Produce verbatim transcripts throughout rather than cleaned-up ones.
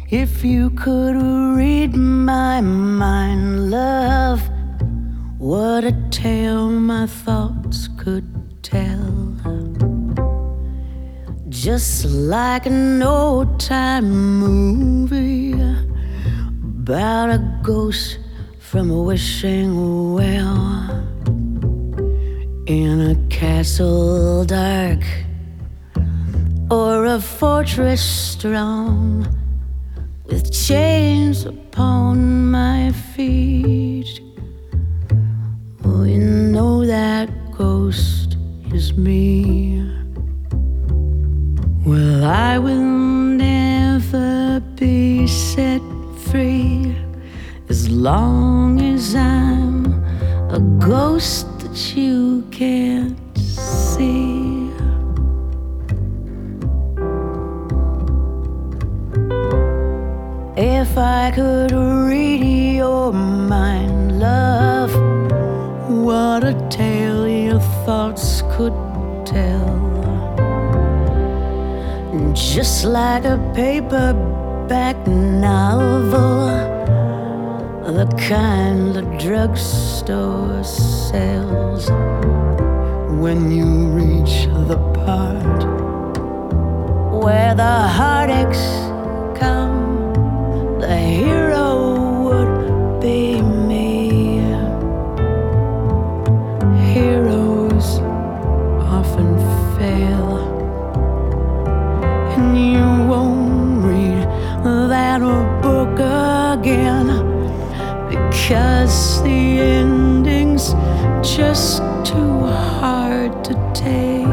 If you could read my mind, love, what a tale my thoughts could tell. Just like an old-time movie about a ghost from a wishing well in a castle dark or a fortress strong with chains upon my feet. Oh, you know that ghost is me. Well, I will never be set free as long as I'm a ghost that you can't see. If I could read your mind, love, what a tale your thoughts could tell. Just like a paperback novel, the kind the drugstore sells. When you reach the part where the heartaches come, the hero would be me. Heroes often fail, and you won't read that book again because the ending's just too hard to take.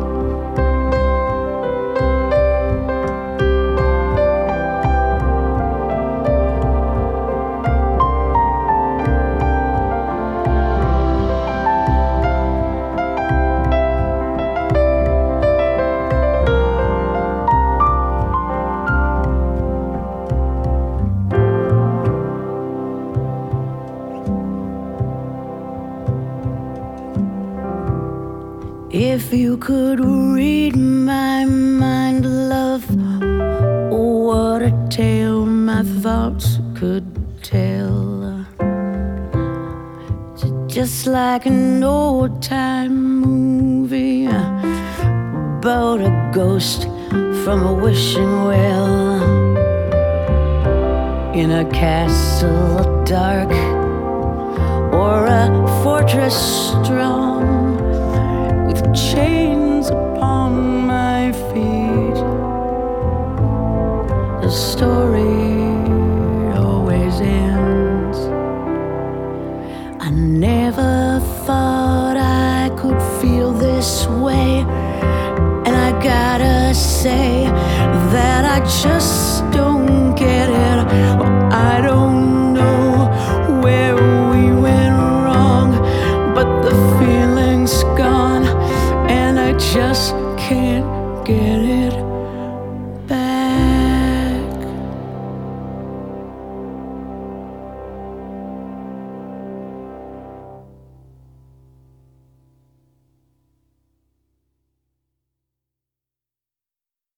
If you could read my mind, love, what a tale my thoughts could tell. Just like an old-time movie about a ghost from a wishing well in a castle dark or a fortress strong with chains upon my feet. The story always ends. I never thought I could feel this way, and I gotta say that I just